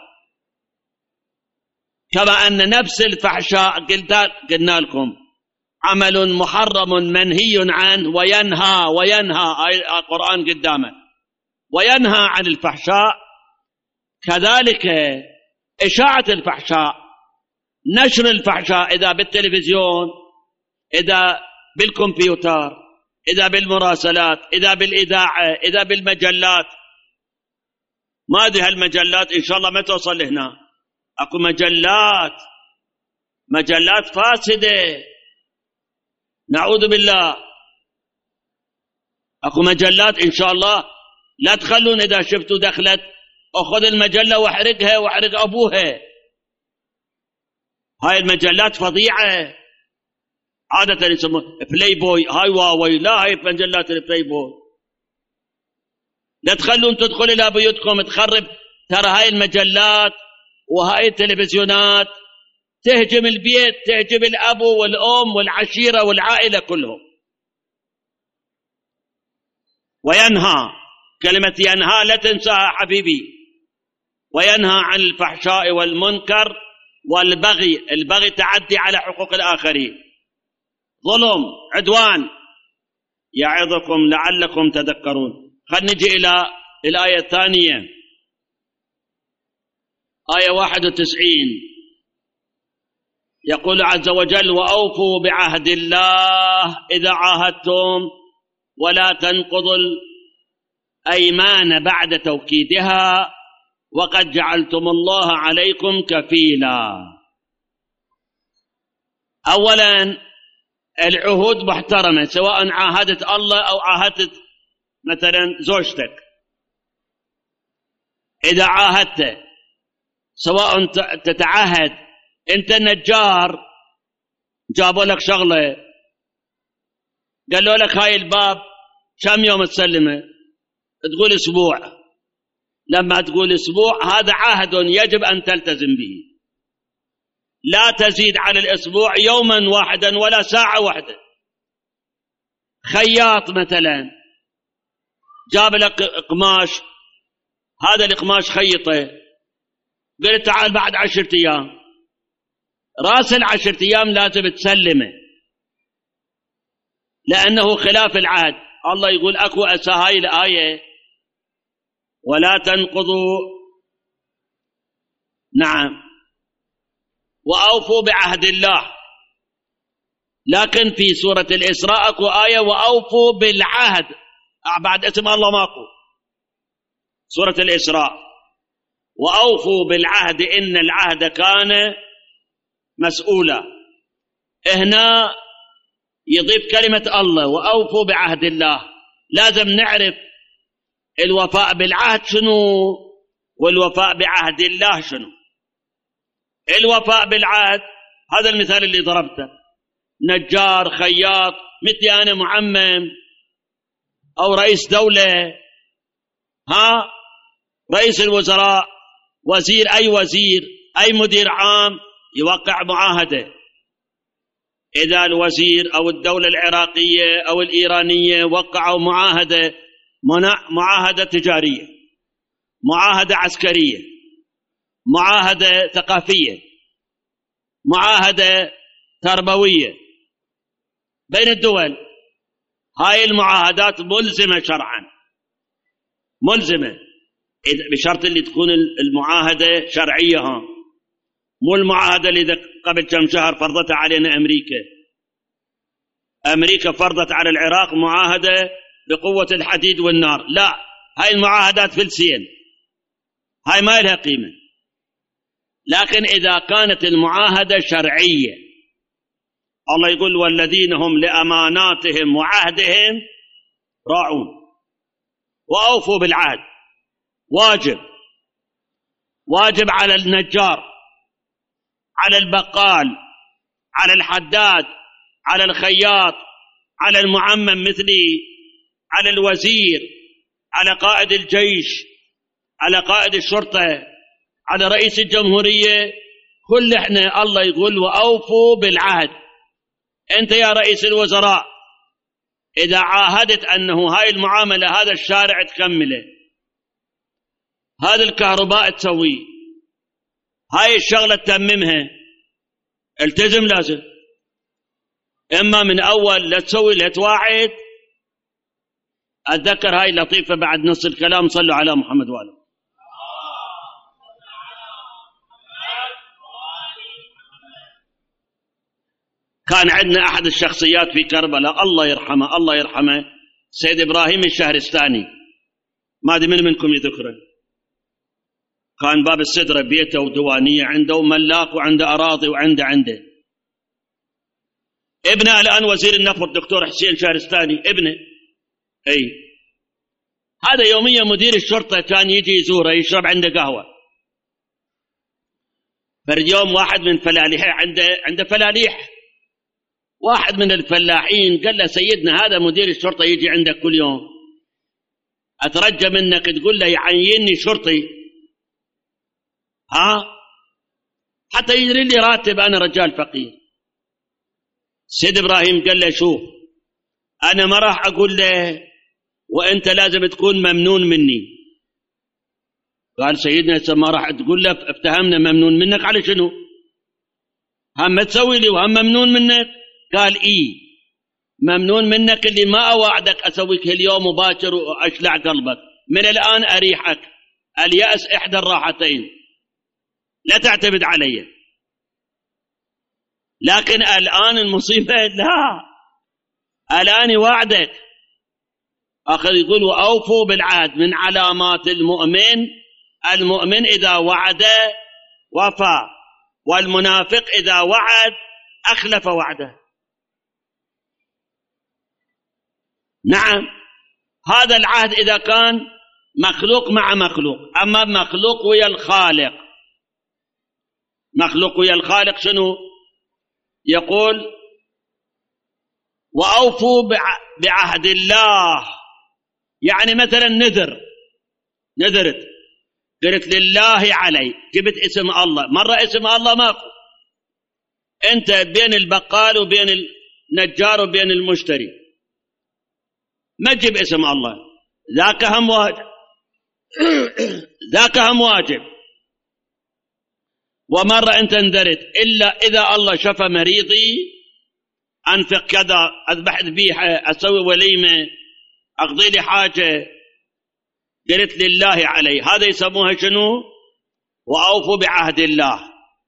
كما أن نفس الفحشاء قلنا لكم عمل محرم منهي عنه، وينهى القرآن قدامه وينهى عن الفحشاء، كذلك إشاعة الفحشاء، نشر الفحشاء، إذا بالتلفزيون، إذا بالكمبيوتر، إذا بالمراسلات، إذا بالإذاعة، إذا بالمجلات. ما أدري هالمجلات إن شاء الله ما توصل لهنا، أكو مجلات فاسدة نعوذ بالله، أكو مجلات إن شاء الله لا تخلون إذا شفتوا دخلت أخذ المجلة واحرقها واحرق أبوها. هاي المجلات فظيعة، عادة يسمون بلاي بوي، هاي واوي، لا هاي مجلات البلاي بوي. لا تخلون تدخل إلى بيوتكم تخرب. ترى هاي المجلات وهاي التلفزيونات تهجم البيت، تهجم الأبو والأم والعشيرة والعائلة كلهم. وينهى، كلمة ينهى لا تنساها حبيبي، وينهى عن الفحشاء والمنكر والبغي. البغي تعدي على حقوق الآخرين، ظلم، عدوان. يعظكم لعلكم تذكرون. خلينا نجي إلى الآية الثانية، آية 91. يقول عز وجل: وأوفوا بعهد الله إذا عاهدتم ولا تنقضوا الأيمان بعد توكيدها وقد جعلتم الله عليكم كفيلا. أولا العهود محترمة، سواء عاهدت الله أو عاهدت مثلا زوجتك. إذا عاهدت، سواء تتعهد أنت النجار، جابوا لك شغلة قالوا لك هاي الباب كم يوم تسلمه، تقول أسبوع. لما تقول أسبوع هذا عهد يجب أن تلتزم به، لا تزيد على الأسبوع يوما واحدا ولا ساعة واحدة. خياط مثلا جاب لك قماش، هذا القماش خيطه، قلت تعال بعد 10 أيام، راس 10 أيام لازم تسلمه، لأنه خلاف العهد. الله يقول أكو هاي الآية: ولا تنقضوا، نعم، وأوفوا بعهد الله. لكن في سورة الإسراء أكو آية: وأوفوا بالعهد، بعد اسم الله ماكو. سورة الإسراء: وأوفوا بالعهد إن العهد كان مسؤولا. هنا يضيف كلمة الله: وأوفوا بعهد الله. لازم نعرف الوفاء بالعهد شنو والوفاء بعهد الله شنو. الوفاء بالعهد هذا المثال اللي ضربته، نجار، خياط، مثلي أنا معمم أو رئيس دولة، رئيس الوزراء، وزير، أي مدير عام يوقع معاهدة. إذا الوزير أو الدولة العراقية أو الإيرانية وقعوا معاهدة تجارية، معاهدة عسكرية، معاهدة ثقافية، معاهدة تربوية بين الدول، هاي المعاهدات ملزمة شرعا، ملزمة بشرط اللي تكون المعاهدة شرعية، مو المعاهدة اللي قبل كم شهر فرضتها علينا أمريكا فرضت على العراق معاهدة بقوة الحديد والنار. لا، هاي المعاهدات فلسين، هاي ما لها قيمة. لكن إذا كانت المعاهدة شرعية، الله يقول والذين هم لأماناتهم وعهدهم راعون وأوفوا بالعهد. واجب على النجار، على البقال، على الحداد، على الخياط، على المعمم مثلي، على الوزير، على قائد الجيش، على قائد الشرطة، على رئيس الجمهورية، كل احنا الله يقول وأوفوا بالعهد. أنت يا رئيس الوزراء إذا عاهدت أنه هاي المعاملة هذا الشارع تكمله، هذا الكهرباء تسويه، هاي الشغلة تتممها، التزم لازم. إما من أول لا تسوي لا تواعد. أتذكر هاي لطيفة بعد نص الكلام، صلوا على محمد وآله. كان عندنا أحد الشخصيات في كربلاء الله يرحمه سيد إبراهيم الشهرستاني، ما أدري من منكم يذكره. كان باب السدرة بيته وديوانية عنده وملاك وعنده أراضي وعنده ابنه الآن وزير النفط دكتور حسين شهرستاني، ابنه هذا يوميا مدير الشرطة كان يجي يزوره يشرب عنده قهوة. فرد يوم واحد من فلاحيه عنده فلاليح، واحد من الفلاحين قال له سيدنا هذا مدير الشرطة يجي عندك كل يوم، أترجى منك تقول له يعينني شرطي حتى يجري لي راتب، أنا رجال فقير. سيد إبراهيم قال له شوف، أنا ما راح أقول له وأنت لازم تكون ممنون مني. قال سيدنا ما راح تقول له افتهمنا ممنون منك على شنو؟ هم تسوي لي وهم ممنون منك؟ قال ممنون منك اللي ما أوعدك أسويك اليوم مباشر وأشلع قلبك، من الآن أريحك، اليأس إحدى الراحتين، لا تعتمد علي. لكن الآن المصيبة لا، الآن وعدك. آخر يقول وأوفوا بالعهد، من علامات المؤمن إذا وعد وفى، والمنافق إذا وعد أخلف وعده. نعم، هذا العهد إذا كان مخلوق مع مخلوق. أما مخلوق ويا الخالق، مخلوق ويا الخالق شنو؟ يقول وأوفوا بعهد الله. يعني مثلا نذرت قلت لله علي، جبت اسم الله، مرة اسم الله ماكو، أنت بين البقال وبين النجار وبين المشتري ما تجيب اسم الله، ذاك هم واجب. ومرة أنت نذرت إلا إذا الله شفى مريضي أنفق كذا، أذبح ذبيحة، أسوي وليمة، أقضي لي حاجة، قلت لله علي، هذا يسموها شنو؟ وأوفوا بعهد الله.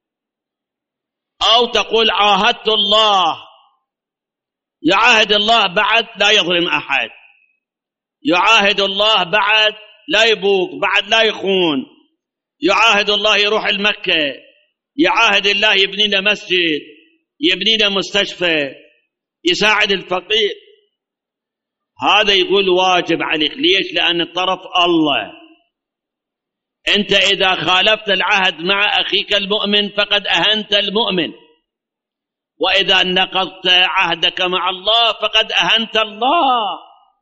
أو تقول عاهدت الله، يعاهد الله بعد لا يظلم أحد، يعاهد الله بعد لا يبوق، بعد لا يخون، يعاهد الله يروح المكة، يعاهد الله يبني له مسجد، يبني له مستشفى، يساعد الفقير. هذا يقول واجب عليك. ليش؟ لأن الطرف الله. أنت إذا خالفت العهد مع أخيك المؤمن فقد أهنت المؤمن، وإذا نقضت عهدك مع الله فقد أهنت الله.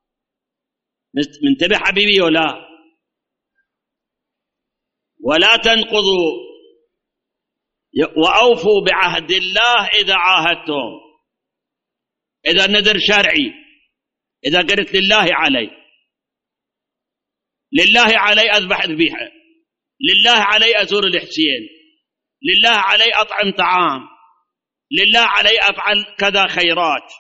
منتبه حبيبي ولا تنقضوا وأوفوا بعهد الله إذا عاهدتم. إذا نذر شرعي، إذا قلت لله علي أذبح ذبيحة، لله علي أزور الحسين، لله علي أطعم طعام، لله علي أفعل كذا خيرات،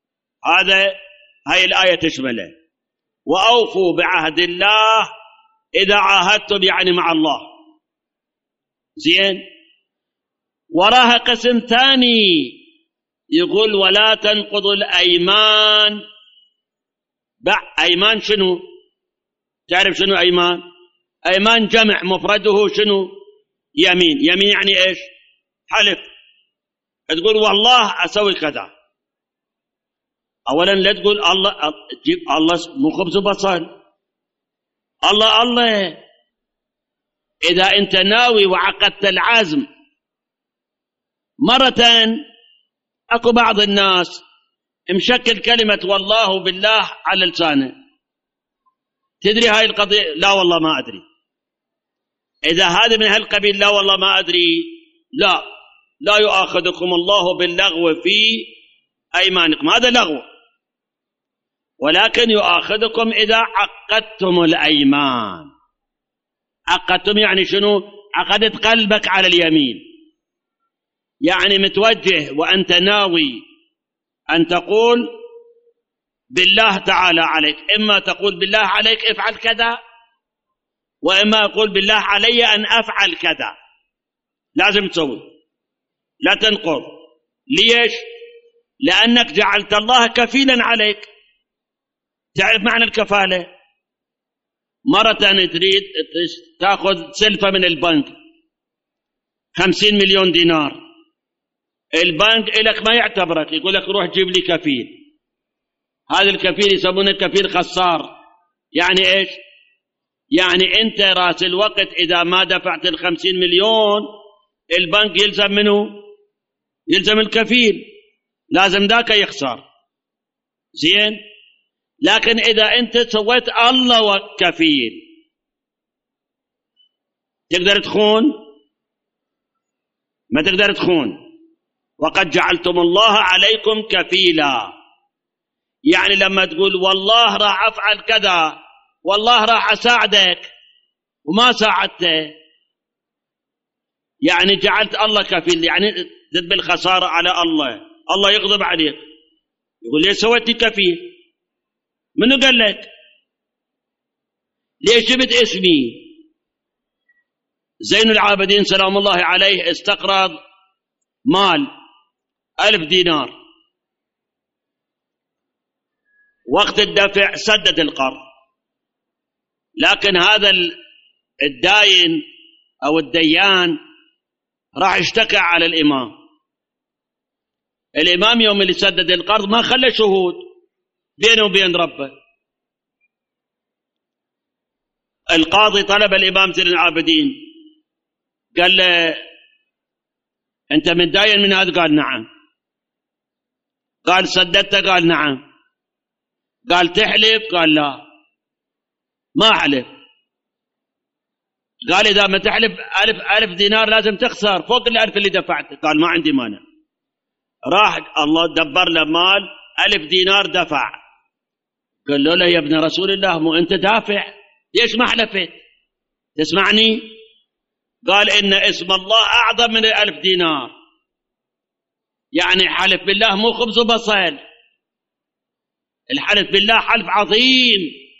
هاي الآية تشمله. وأوفوا بعهد الله إذا عاهدتم، يعني مع الله. زين. وراها قسم ثاني يقول ولا تنقضوا الأيمان. أيمان شنو؟ تعرف شنو أيمان؟ أيمان جمع مفرده شنو؟ يمين. يمين يعني إيش؟ حلف. تقول والله أسوي كذا. أولا لا تقول الله، جيب الله مو خبز وبصل. الله إذا أنت ناوي وعقدت العزم. مرة أكو بعض الناس مشكل كلمة والله بالله على لسانه. تدري هاي القضية؟ لا والله ما أدري. إذا هذا من هالقبيل لا والله ما أدري، لا يؤاخذكم الله باللغو في أيمانكم، هذا لغو، ولكن يؤاخذكم إذا عقدتم الأيمان. عقدتم يعني شنو؟ عقدت قلبك على اليمين، يعني متوجه وأنت ناوي أن تقول بالله تعالى عليك، إما تقول بالله عليك افعل كذا، وإما أقول بالله علي أن أفعل كذا. لازم تسوي، لا تنقض. ليش؟ لأنك جعلت الله كفيلا عليك. تعرف معنى الكفالة؟ مرة تريد تأخذ سلفة من البنك 50 مليون دينار، البنك إلك ما يعتبرك، يقول لك روح جيب لي كفيل. هذا الكفيل يسمونه كفيل خسار. يعني إيش؟ يعني أنت راس الوقت إذا ما دفعت 50 مليون البنك يلزم منه؟ يلزم الكفيل، لازم ذاك يخسر. زين. لكن إذا أنت سويت الله وكفيل تقدر تخون؟ ما تقدر تخون. وقد جعلتم الله عليكم كفيلا، يعني لما تقول والله راح أفعل كذا، والله راح أساعدك وما ساعدته، يعني جعلت الله كفيل، يعني تذب الخسارة على الله يغضب عليك، يقول ليش سويت كفيل؟ منو قال لك؟ ليش جبت اسمي؟ زين العابدين سلام الله عليه استقرض مال 1000 دينار، وقت الدفع سدد القرض، لكن هذا الداين أو الديان راح اشتكى على الإمام. الإمام يوم اللي سدد القرض ما خلى شهود بينه وبين ربه. القاضي طلب الإمام زين العابدين، قال له أنت متداين من هذا؟ قال نعم. قال سددت؟ قال نعم. قال تحلف؟ قال لا ما أحلف. قال إذا ما تحلف 1000 دينار لازم تخسر فوق 1000 اللي دفعته. قال ما عندي مانع. راح الله دبر له مال 1000 دينار دفع. قال له يا ابن رسول الله مو أنت دافع، ليش ما حلفت؟ تسمعني؟ قال إن اسم الله أعظم من 1000 دينار، يعني حلف بالله مو خبز وبصل، الحلف بالله حلف عظيم.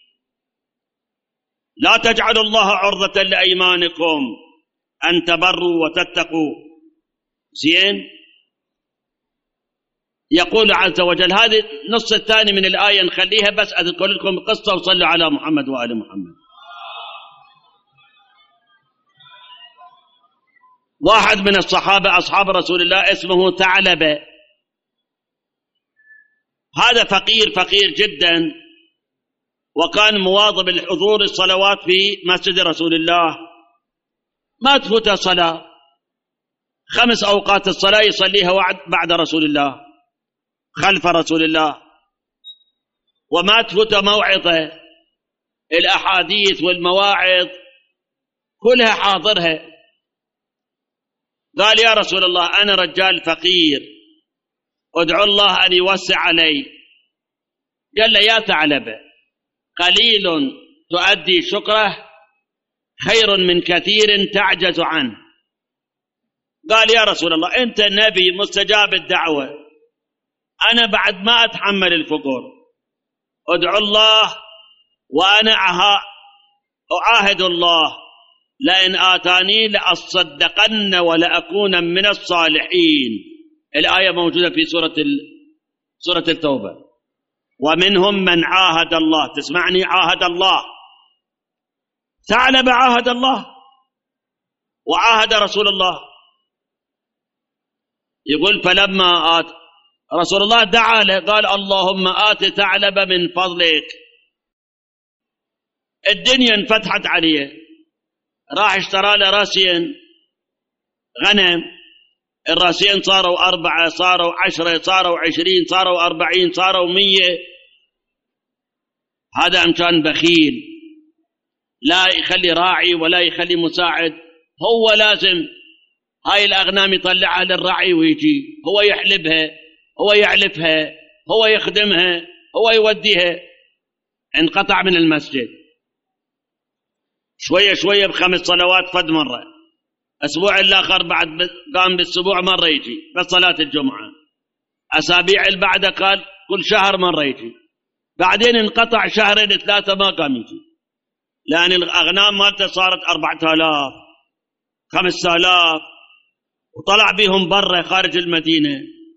لا تجعلوا الله عرضة لأيمانكم أن تبروا وتتقوا. زين. يقول عز وجل، هذه النص الثاني من الآية نخليها بس أذكر لكم قصة، وصلوا على محمد وآل محمد. واحد من الصحابة أصحاب رسول الله اسمه ثعلبة، هذا فقير جدا، وكان مواظب الحضور الصلوات في مسجد رسول الله، ما تفوت صلاة، 5 أوقات الصلاة يصليها بعد رسول الله، خلف رسول الله، وما تفوت موعظة، الأحاديث والمواعظ كلها حاضرها. قال يا رسول الله أنا رجال فقير، ادعو الله أن يوسع علي. قال له يا ثعلبة قليل تؤدي شكره خير من كثير تعجز عنه. قال يا رسول الله أنت نبي مستجاب الدعوة، أنا بعد ما أتحمل الفقر، ادعو الله وأنا أعاهد الله لئن آتاني لأصدقن ولأكون من الصالحين. الآية موجودة في سورة التوبة. ومنهم من عاهد الله، تسمعني؟ عاهد الله. ثعلب عاهد الله وعاهد رسول الله. يقول فلما آت رسول الله دعا له قال اللهم آت ثعلب من فضلك. الدنيا انفتحت عليه، راح اشترى له راسين غنم، الراسين صاروا 4، صاروا 10، صاروا 20، صاروا 40، صاروا 100. هذا إن كان بخيل لا يخلي راعي ولا يخلي مساعد، هو لازم هاي الأغنام يطلعها للرعي ويجي هو يحلبها، هو يعلفها، هو يخدمها، هو يوديها. انقطع من المسجد شوية شوية ب5 صلوات فد مرة، أسبوع الآخر بعد قام بالأسبوع مرة يجي بس صلاة الجمعة، أسابيع اللي بعده قال كل شهر مرة يجي. بعدين انقطع 2-3 ما قام يجي، لأن الأغنام مالته صارت 4000 5000، وطلع بهم برا خارج المدينة.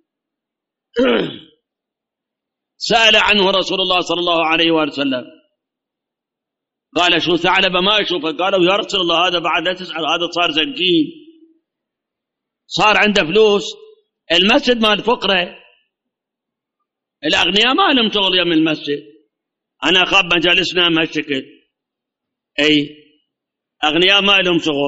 سأل عنه رسول الله صلى الله عليه وسلم، قال شو ثعلبة ما يشوفه؟ قالوا يا رسول الله هذا بعد لا تسأل، هذا صار زنجين، صار عنده فلوس. المسجد مال فقره، الأغنياء ما لهم شغل يم المسجد. أنا أخاف مجالسنا مهالشكل، أي أغنياء ما لهم شغل.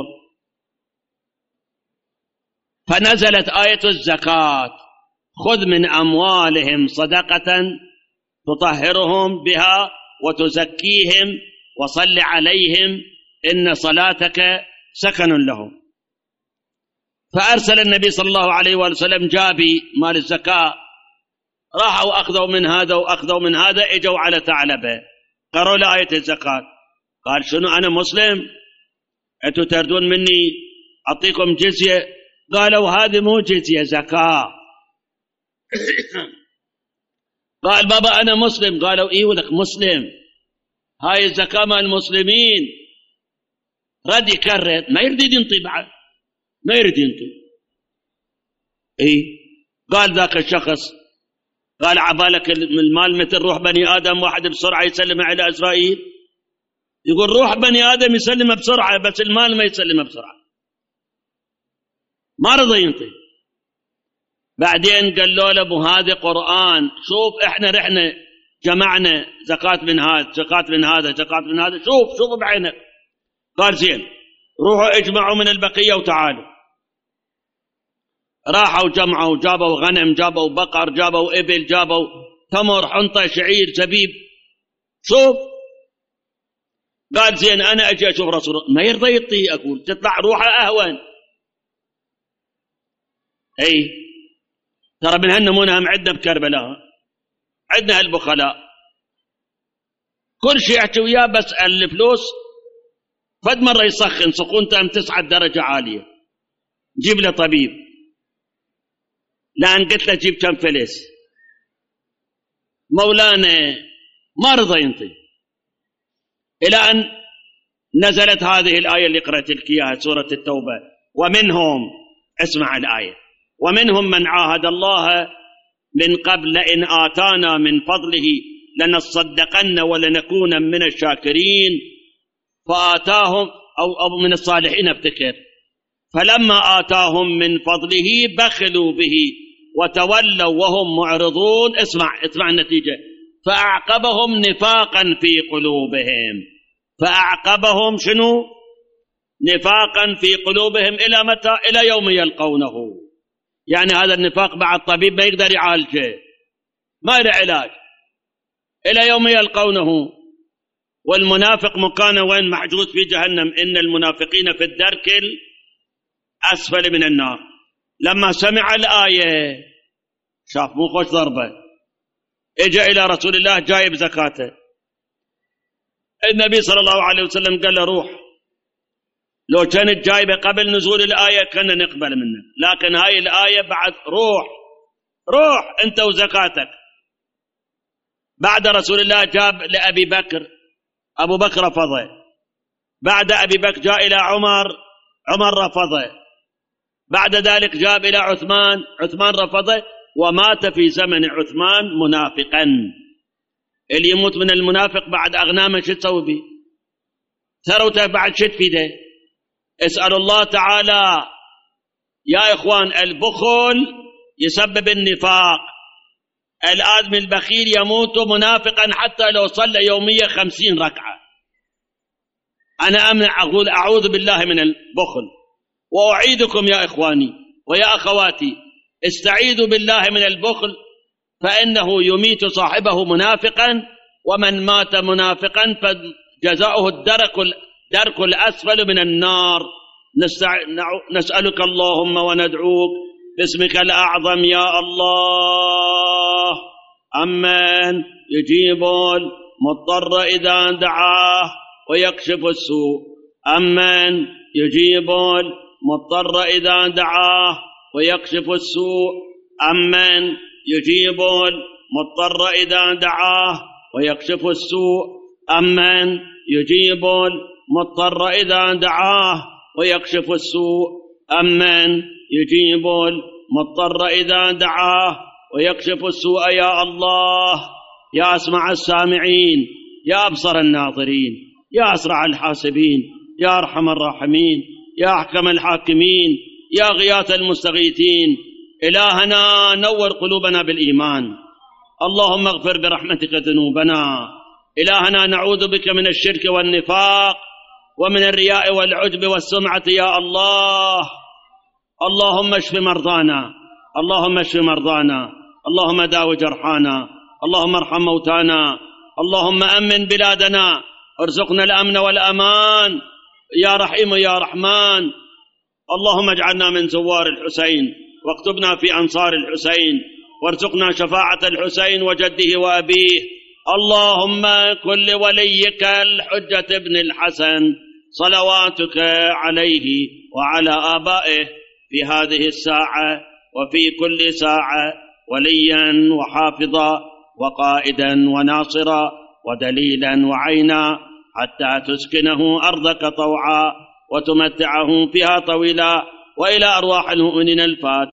فنزلت آية الزكاة خذ من أموالهم صدقة تطهرهم بها وتزكيهم وصل عليهم إن صلاتك سكن لهم. فأرسل النبي صلى الله عليه وسلم جابي مال الزكاة، راحوا أخذوا من هذا وأخذوا من هذا، اجوا على ثعلبة قرأوا له آية الزكاة. قال شنو أنا مسلم؟ أنتوا تردون مني أعطيكم جزية؟ قالوا هذه مو جزية، زكاة. قال بابا أنا مسلم. قالوا إيه ولك مسلم، هاي الزكاة مال المسلمين. رد يكرر، ما يريد ينطي بعد، ما يريد ينطي. إيه قال ذاك الشخص، قال عبالك المال مثل روح بني آدم، واحد بسرعة يسلم على إسرائيل. يقول روح بني آدم يسلم بسرعة بس المال ما يسلم بسرعة، ما رضى ينطي. بعدين قال له ابو هذا قرآن، شوف احنا رحنا جمعنا زكاة من هذا، زكاة من هذا، زكاة من هذا، شوف بعينك. قال زين روحوا اجمعوا من البقية وتعالوا. راحوا جمعوا، جابوا غنم، جابوا بقر، جابوا إبل، جابوا تمر، حنطة، شعير، زبيب. شوف قال زين أنا أجي أشوف رسول الله، ما يرضى يطي. أقول تطلع روحه أهون. أي ترى من هالنمونة هم عندنا بكربلاء، عندنا هالبخلاء كل شيء يحكي وياه، بس الفلوس فد مرة يسخن سخونته تصعد درجة عالية، جيب له طبيب. لأن قلت له جيب كم فلس، مولانا ما رضى ينطي. إلى أن نزلت هذه الآية اللي قرأت لك إياها سورة التوبة. ومنهم، اسمع الآية، ومنهم من عاهد الله من قبل إن آتانا من فضله لنصدقن ولنكون من الشاكرين فآتاهم أو من الصالحين افتكر. فلما آتاهم من فضله بخلوا به وتولوا وهم معرضون. اسمع النتيجة، فأعقبهم نفاقا في قلوبهم. فأعقبهم شنو؟ نفاقا في قلوبهم إلى متى؟ إلى يوم يلقونه. يعني هذا النفاق بعد الطبيب ما يقدر يعالجه، ما له علاج إلى يوم يلقونه. والمنافق مكانه وين؟ محجوز في جهنم. إن المنافقين في الدرك الأسفل من النار. لما سمع الآية شاف مو خوش ضربة، اجى إلى رسول الله جايب زكاته. النبي صلى الله عليه وسلم قال له روح، لو كانت جايبة قبل نزول الآية كنا نقبل منك، لكن هاي الآية بعد، روح أنت وزكاتك. بعد رسول الله جاب لأبي بكر، أبو بكر رفضه. بعد أبي بكر جاء إلى عمر رفضه. بعد ذلك جاب إلى عثمان رفضه. ومات في زمن عثمان منافقا. اللي يموت من المنافق بعد أغنامه شو تسوي به؟ ثروته بعد شو تفيده؟ اسأل الله تعالى يا إخوان. البخل يسبب النفاق. الآدمي البخيل يموت منافقا حتى لو صلى يوميا 50 ركعة. أنا أقول أعوذ بالله من البخل. وأعيدكم يا إخواني ويا أخواتي، استعيذوا بالله من البخل، فإنه يميت صاحبه منافقا، ومن مات منافقا فجزاؤه الدرك الأسفل من النار. نسألك اللهم وندعوك باسمك الأعظم يا الله، أمن يجيب المضطر إذا دعاه ويكشف السوء. أمن يجيب المضطر إذا دعاه ويكشف السوء. أمن يجيب المضطر إذا دعاه ويكشف السوء. أمن يجيب المضطر إذا دعاه ويكشف السوء. أمن يجيب المضطر إذا دعاه ويكشف السوء. يا الله، يا أسمع السامعين، يا أبصر الناظرين، يا أسرع الحاسبين، يا أرحم الراحمين، يا أحكم الحاكمين، يا غياث المستغيثين. إلهنا نور قلوبنا بالإيمان. اللهم اغفر برحمتك ذنوبنا. إلهنا نعوذ بك من الشرك والنفاق ومن الرياء والعجب والسمعة يا الله. اللهم اشف مرضانا، اللهم اشف مرضانا، اللهم داو جرحانا، اللهم ارحم موتانا، اللهم أمن بلادنا، ارزقنا الأمن والأمان يا رحيم يا رحمن. اللهم اجعلنا من زوار الحسين، واكتبنا في أنصار الحسين، وارزقنا شفاعة الحسين وجده وأبيه. اللهم كن لوليك الحجة بن الحسن صلواتك عليه وعلى آبائه في هذه الساعة وفي كل ساعة وليا وحافظا وقائدا وناصرا ودليلا وعينا، حتى تسكنه أرضك طوعا وتمتعه فيها طويلا. وإلى أرواح المؤمنين الفاتحة.